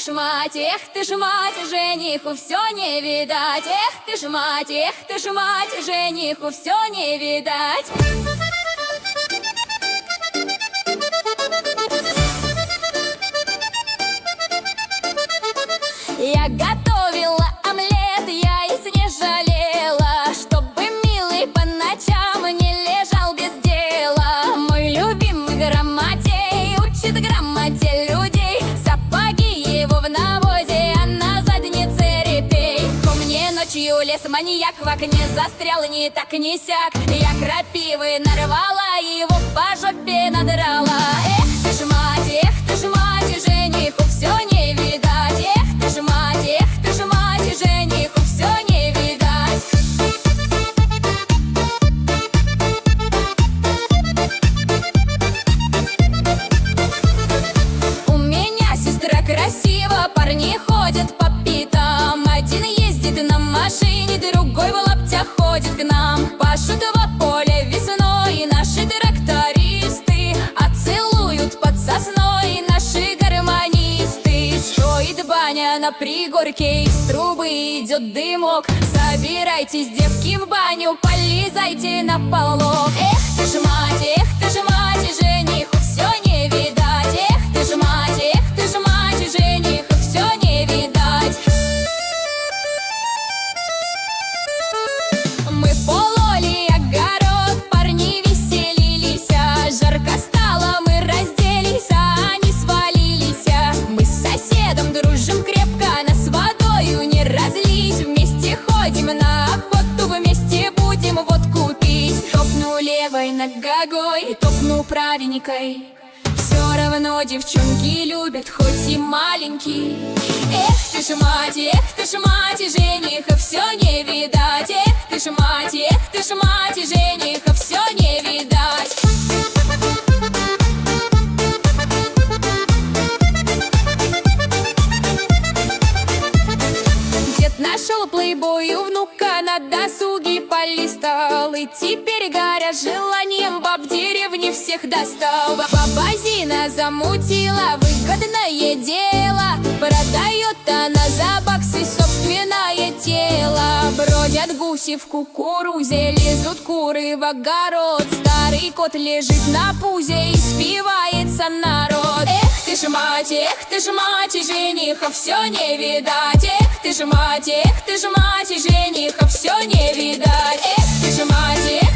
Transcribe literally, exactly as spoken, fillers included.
ж мать, эх ты ж мать, жениху все не видать. Эх ты ж мать, эх ты ж мать, жениху все не видать. Я готовила омлет, яиц не жалела, чтобы милый по ночам не лежал без дела. Мой любимый грамотей учит грамоте людей. Сапоги его в навозе, а на заднице репей. Ко мне ночью лес маньяк, в окне застрял ни так ни сяк. Я крапивы нарвала, его по жопе надрала. Эх ты ж мать, эх ты ж мать, жениху все не видать. Эх ты ж мать, эх ты ж мать, жениху все не видать. У меня сестра красива, парни ходят по питам. Один ездит на машине, другой в лаптях ходит к нам. Пашут в поле весной наши трактористы, а целуют под сосной наши гармонисты. Стоит баня на пригорке, из трубы идет дымок. Собирайтесь, девки, в баню, полезайте на полок. Эх ты ж мать, эх ты ж мать, жениху все не видать. Эх ты ж мать, эх ты ж мать, жениху все не видать. Мы пололи огород, парни веселились. Жарко стало, мы разделись, а они свалились. Мы с соседом дружим крепко, нас водою не разлить. Вместе ходим на охоту, вместе будем водку пить. Топну левой ногой, топну правенькой. Все равно девчонки любят, хоть и маленький. Эх ты ж мать, эх ты ж мать, жениха все не видать. Эх ты ж мать, эх ты ж мать, жениха все не видать. Дед нашел плейбой у внука, на досуге полистал, и теперь, горя желанием, баб в деревне всех достал. Баба Зина замутила выгодное дело, продает она за баксы собственное тело. Бродят гуси в кукурузе, лезут куры в огород. Старый кот лежит на пузе и спивается народ. Эх ты ж мать, эх ты ж мать, жениха все не видать. Эх ты ж мать, эх ты ж мать, жениха все не видать. Эх ты ж мать, эх